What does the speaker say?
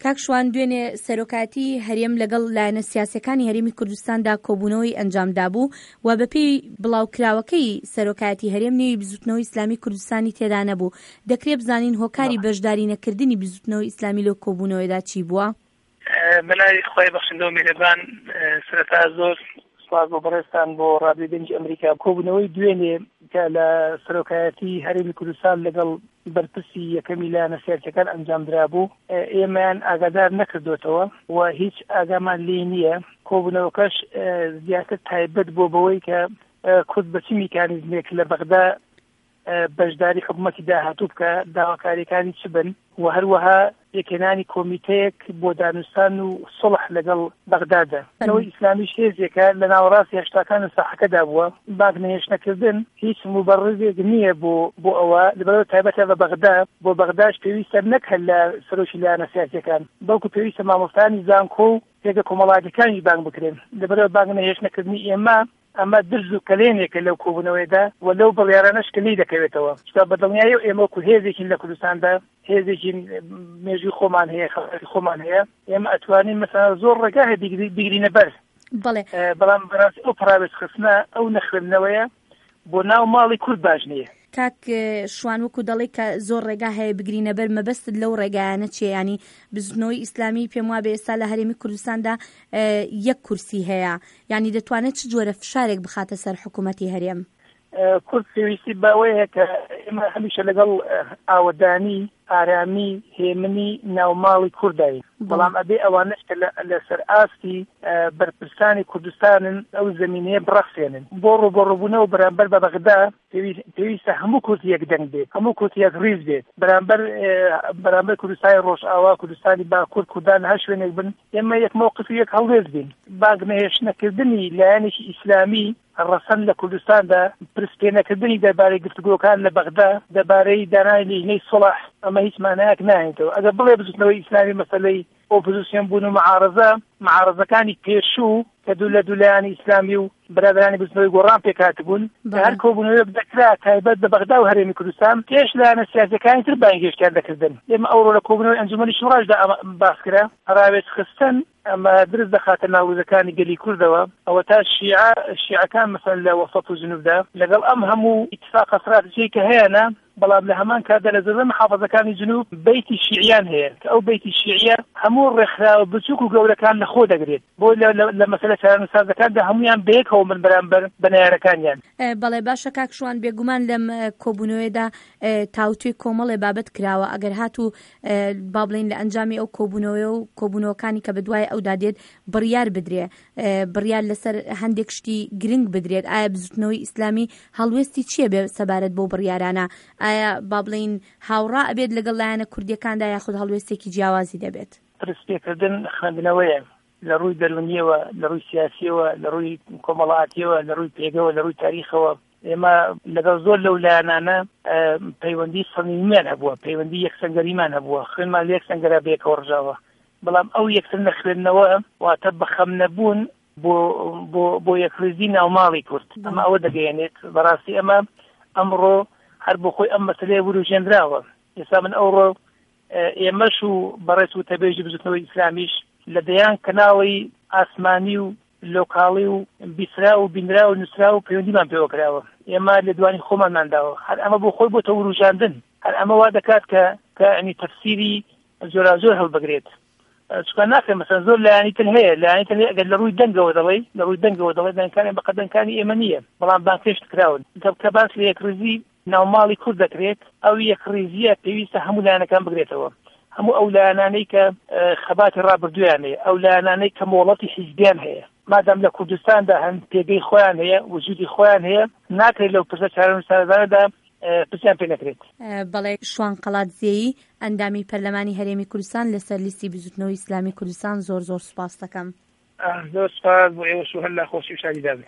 کاک شوان دوێنێ سەرۆکاتی هەرێم لەگەڵ لایەنە سیاسەکانی هەرێمی کوردستاندا کۆبوونەوەی ئەنجامدا بوو و بەپێی بڵاوکراوەکەی سەرۆکاتی هەرێم نێوی بزوتنەوەی ئیسلامی کوردستانی تێدا نەبوو. دەکرێت بزانین هۆکاری بەشداری نەکردنی بزوتنەوەی ئیسلامی لەو کۆبوونەوەیدا چی بووە؟ بەلای خۆی بەخشندەوە میهرەبان سەرەتا زۆر سپاس بۆ بەڕێستان بۆ ڕادیۆ دەنگی ئەمریکا. کۆبوونەوەی دوێنێ کە لە سەرۆکایەتی هەرێمی کوردستان لەگەڵ بەرپرسی یەکەمی لایەنە سیاسیەکان ئەنجامدرا بوو، ئێمەیان ئاگادار نەکردوێتەوە و هیچ ئاگامان لێ نییە. کۆبوونەوەکەش زیاتر تایبەت بۆ بەوەی کە کورد بە چ میکانیزمێک لە بەغدا بەشداری حکوومەتی داهاتوو بکە، داواکاریەکانی چ بن و هەروەها یەکێنانی کۆمیتەیەک بۆ دانوستان و سڵح لەگەڵ بەغدادا. ئەوەی ئیسلامی هێزێکە لە ناوەڕاستی هێشتاکان ساحەکەدا بووە. باگنەهێشتنەکردن هیچ مبەڕزێک نییە بۆ ئەوە، لەبەرەوە تایبەتە بە بەغدا. بۆ بەغداش پێویستە نەک هەر لە سەرۆکی لایەنە سیاسیەکان، بەڵکو پێویستە مامۆستانی زانکۆ و پێگە کۆمەڵایەتەکانی بانگ بکرێن. لەبەرەوە باگنەهێشتنەکردنی ئێمە ئەمە درز و کلێنێکە لەو کۆبوونەوەیدا و لەو بڕیارانەش کلی دەکەوێتەوە. شتا بەدڵنیایی ئێمە وەکو هێزێکین لە کوردستاندا، هێزێکی مێژووی خۆمان هەیە، خەڵکی خۆمان هەیە، ئێمە ئەتوانین مەسەڵەن زۆر ڕێگا هەیە بیگرینە بەر. بەڵام بەڕاستی ئەو پرابێت خستنە ئەو نەخوێندنەوەیە بۆ ناو ماڵی کورد باش نییە. کاک شوان وەکو دەڵێ کە زۆر ڕێگا هەیە بگرینە بەر، مەبەستت لەو ڕێگایانە چیە؟ ینی بزوتنەوەی ئیسلامی پێم وابێ ئێستا لە هەرێمی کوردستاندا یەک کورسی هەیە، ینی دەتوانێت چ جۆرە فشارێک بخاتە سەر حکوومەتی هەرێم؟ کورد پێویستی باوەیە کە ئێمە هەمیشە لەگەڵ ئاوەدانی ئارامی هێمنی ناوماڵی کوردایی، بەڵام ئەبێ ئەوانش کە لەسەر ئاستی بەرپرسانی کوردستانن ئەو زمینەیە بڕەخسێنن. بۆ ڕوبەڕووبوونەوە بەرامبەر بە بەغدا پێویستە هەموو کورد یەک دەنگ بێت، هەموو کورد یەک ڕیز بێت، بەرامبەر کوردستانی ڕۆژئاوا، کوردستانی باکوور، کوردان هەر شوێنێک بن، ئێمە یەک مۆقف و یەک هەڵوێز بین. باگنەهێشتنەکردنی لایەنێکی ئیسلامی ڕەسەن لە کوردستاندا پرسپێنەکردنی دەربارەی گفتوگۆکان لە بەغدا دەربارەی دانانی لیژنەی سڵح ئەمە هیچ مانایەک نایێتەوە. ئەگەر بڵێ بزوتنەوەی ئیسلامی مەسەلەی ئۆپۆزیسیۆن بوون و معارەزەکانی پێشوو کە دوو لە دوولایانی ئیسلامی و برادرانی بزوتنەوەی گۆڕان پێکاتبوون کە هەر کۆبوونەوەی بدەکرا تایبەت بە بەغدا و هەرێمی کوردستان پێش لایەنە سیاسیەکانی تر بانگهێشتیان دەکردن. ئێمە ئەوڕۆ لە کۆبوونەوەی ئەنجومەنی شوڕاشدا باس کرا ڕاوێز خستن ئەمە درست دەخاتە ناوروزەکانی گەلی کوردەوە، ئەوە تا شیعەکان مەسەن لە وەسەط و جنوبدا لەگەڵ ئەم هەموو ئیتفاق استراتیجی کە هەیەە، بەڵام لە هەمان کاتدا لە زەربەی محافەزەکانی جنوب بەیتی شیعیان هەیە کە ئەو بەیتی شیعیە هەموو ڕێکخراوە بچووک و گەورەکان لە خۆ دەگرێت، بۆ لە مەسەلە چارەنووسازەکاندا هەمویان بەیەکەوە من بەرامبەر بەنیارەکانیان. بەڵێ باشە کاک شوان، بێگومان لەم کۆبوونەوەیدا تاوتوی کۆمەڵێ بابەت کراوە. ئەگەر هاتوو با بڵین لە ئەنجامی ئەو کۆبوونەوەی و کۆبوونەوەکانی کە بەدوای ئەودا دێت بڕیار بدرێ، بڕیار لەسەر هەندێک شتی گرنگ بدرێت. ئایا بزوتنەوەی ئیسلامی هەڵوێستی چییە بێ سەبارەت بۆ بڕیارانە؟ ئایا با بڵین هاوڕا ئەبێت لەگەڵ لایەنە کوردیەکاندا یاخود هەڵوێستێکی جیاوازی دەبێت؟ پرسپێکردن خوێندنەوەیە لە ڕووی دەرونیەوە، لە ڕووی سیاسیەوە، لە ڕووی کۆمەڵایەتیەوە، لە ڕووی پێگەوە، لە ڕووی تاریخەوە. ئێمە لەگەڵ زۆر لەو لایەنانە پەیوەندی سەمیمیان هەبووە، پەیوەندی یەکسەنگەریمان هەبووە، خوێنمان لە یەکسەنگەرا بێکەوە ڕژاوە. بەڵام ئەو یەکسەر نەخوێندنەوە واتە بەخەم نەبوون بۆ یەکڕێزی ناوماڵی کورد. ئەمە ئەوە دەگەیەنێت. بەڕاستی ئەمە ئەمڕۆ هەر بۆ خۆی ئەم مەسەلەیە وروژێنراوە. ئێستا من ئەوڕۆ ئێمەش و بەڕێز و تەبێژی بزوتنەوەی ئیسلامیش لە دەیان کەناڵی ئاسمانی و لۆکاڵی و بیسرا و بینرا و نووسرا و پەیوەندیمان پێوە کراوە. ئێمە لە دوانی خۆمانمانداوە. هەر ئەمە بۆ خۆی بۆتە وروژاندن، هەر ئەمە وا دەکات کە ئەنی تەفسیری زۆر هەڵبگرێت. چکە ناکرێت مەسەن زۆر لایانی تر هەیە، لایانی تر ئەگەر لە ڕووی دەنگەوە دەڵێ، لە ڕووی دەنگەوە دەڵێ دەنگەکانی بەقەدەنگەکانی ئێمە نییە، بەڵام بانکێشت کراون کە باس لە یەکڕێزی ناوماڵی کورد دەکرێت. ئەو یەکڕێزیە پێویستە هەموو لایەنەکان بگرێتەوە، هەموو ئەو لایەنانەی کە خەباتی ڕابردویان هەیە، ئەو لایەنانەی کە مۆڵەتی حیزبیان هەیە، مادام لە کوردستاندا هەم پێگەی خۆیان هەیە، وجودی خۆیان هەیە، ناکرێت لەو پرسە چارەنووسانەدا پرسیان پێ نەکرێت. بەڵێ شوان قەڵاتزێیی ئەندامی پەرلەمانی هەرێمی کوردستان لەسەر لیستی بزوتنەوەی ئیسلامی کوردستان زۆر سوپاس دەکەم. زۆر سوپاس بۆ ئێوەش و هەر لە خۆشی و شادی دابێت.